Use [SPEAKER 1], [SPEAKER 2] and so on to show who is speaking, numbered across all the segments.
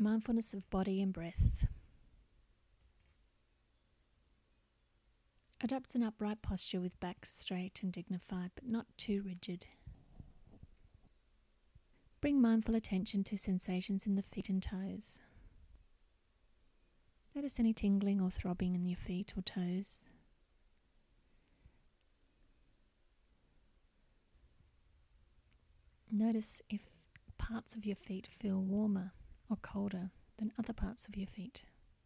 [SPEAKER 1] Mindfulness of body and breath. Adopt an upright posture with back straight and dignified, but not too rigid. Bring mindful attention to sensations in the feet and toes. Notice any tingling or throbbing in your feet or toes. Notice if parts of your feet feel warmer or colder than other parts of your feet.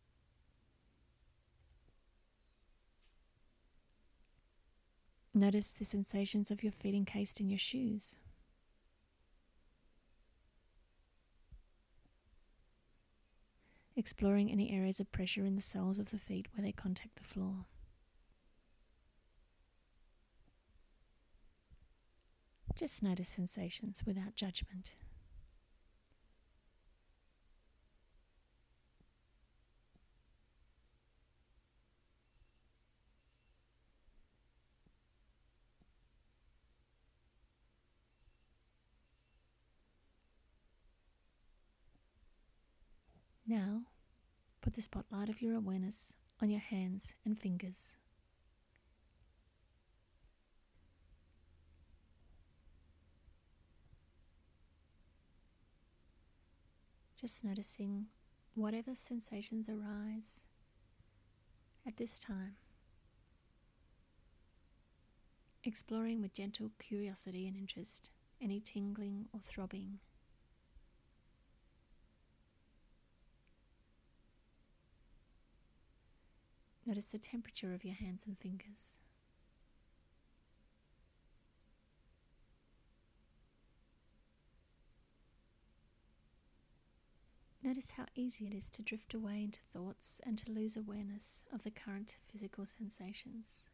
[SPEAKER 1] Notice the sensations of your feet encased in your shoes. Exploring any areas of pressure in the soles of the feet where they contact the floor. Just notice sensations without judgment. Now, put the spotlight of your awareness on your hands and fingers. Just noticing whatever sensations arise at this time. Exploring with gentle curiosity and interest any tingling or throbbing. Notice the temperature of your hands and fingers. Notice how easy it is to drift away into thoughts and to lose awareness of the current physical sensations.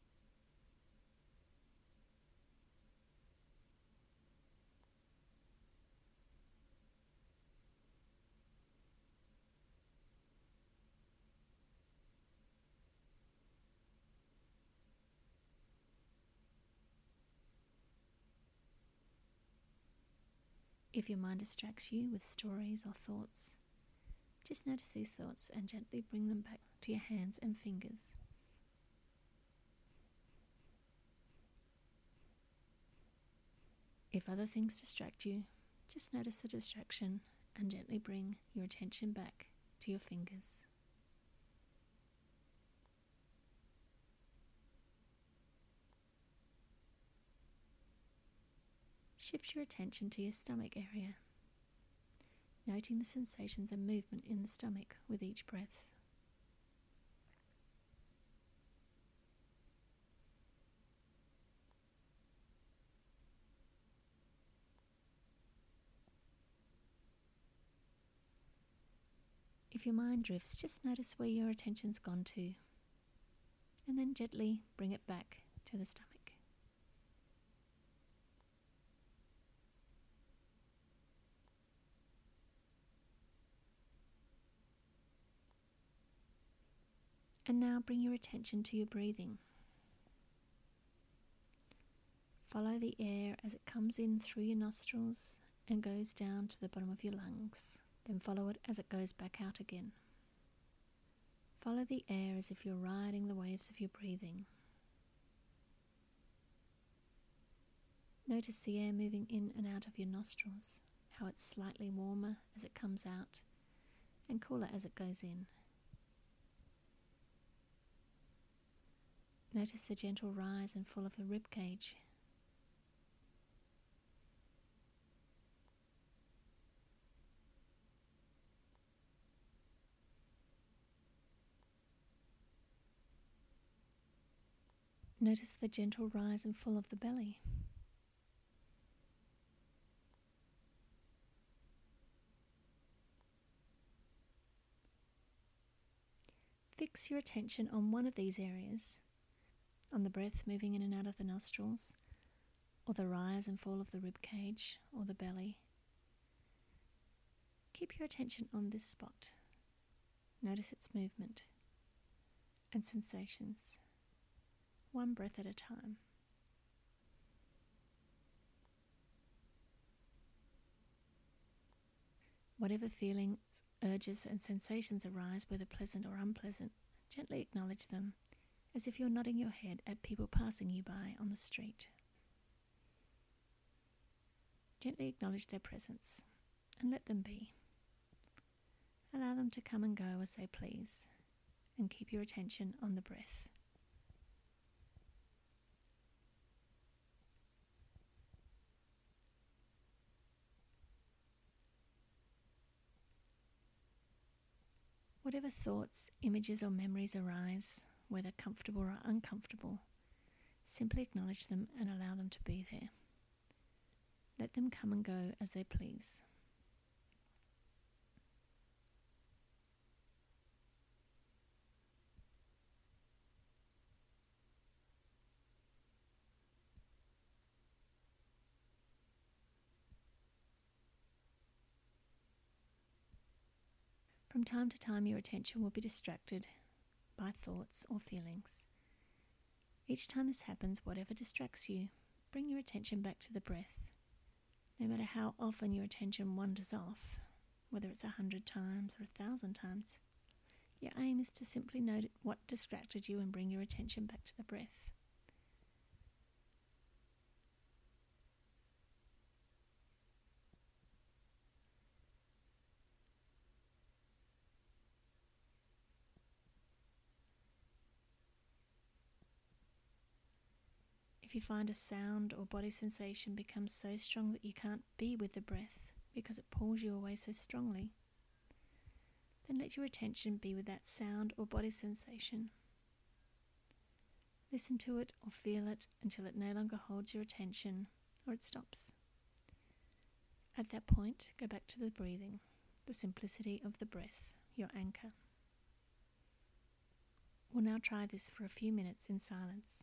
[SPEAKER 1] If your mind distracts you with stories or thoughts, just notice these thoughts and gently bring them back to your hands and fingers. If other things distract you, just notice the distraction and gently bring your attention back to your fingers. Shift your attention to your stomach area, noting the sensations and movement in the stomach with each breath. If your mind drifts, just notice where your attention's gone to, and then gently bring it back to the stomach. And now bring your attention to your breathing. Follow the air as it comes in through your nostrils and goes down to the bottom of your lungs. Then follow it as it goes back out again. Follow the air as if you're riding the waves of your breathing. Notice the air moving in and out of your nostrils, how it's slightly warmer as it comes out and cooler as it goes in. Notice the gentle rise and fall of the rib cage. Notice the gentle rise and fall of the belly. Fix your attention on one of these areas, on the breath moving in and out of the nostrils, or the rise and fall of the rib cage or the belly. Keep your attention on this spot. Notice its movement and sensations, one breath at a time. Whatever feelings urges and sensations arise, whether pleasant or unpleasant, gently acknowledge them, as if you're nodding your head at people passing you by on the street. Gently acknowledge their presence and let them be. Allow them to come and go as they please, and keep your attention on the breath. Whatever thoughts, images or memories arise, whether comfortable or uncomfortable, simply acknowledge them and allow them to be there. Let them come and go as they please. From time to time, your attention will be distracted by thoughts or feelings. Each time this happens, whatever distracts you, bring your attention back to the breath. No matter how often your attention wanders off, whether it's 100 times or 1,000 times, your aim is to simply note what distracted you and bring your attention back to the breath. If you find a sound or body sensation becomes so strong that you can't be with the breath because it pulls you away so strongly, then let your attention be with that sound or body sensation. Listen to it or feel it until it no longer holds your attention or it stops. At that point, go back to the breathing, the simplicity of the breath, your anchor. We'll now try this for a few minutes in silence.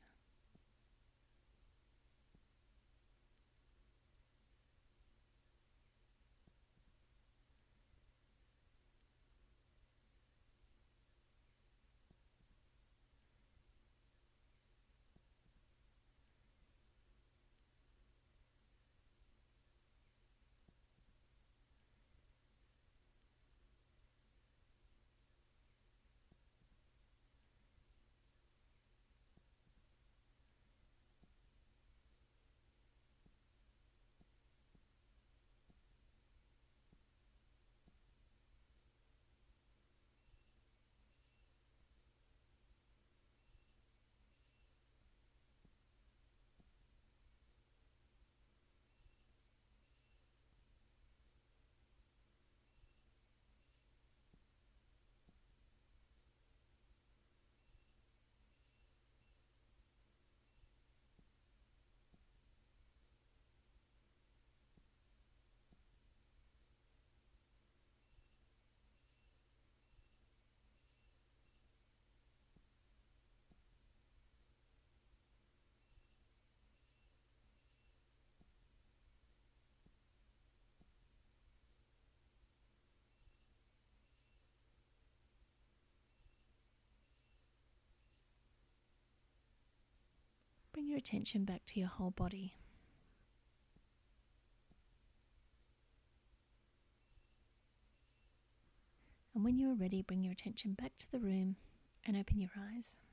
[SPEAKER 1] Bring your attention back to your whole body. And when you are ready, bring your attention back to the room and open your eyes.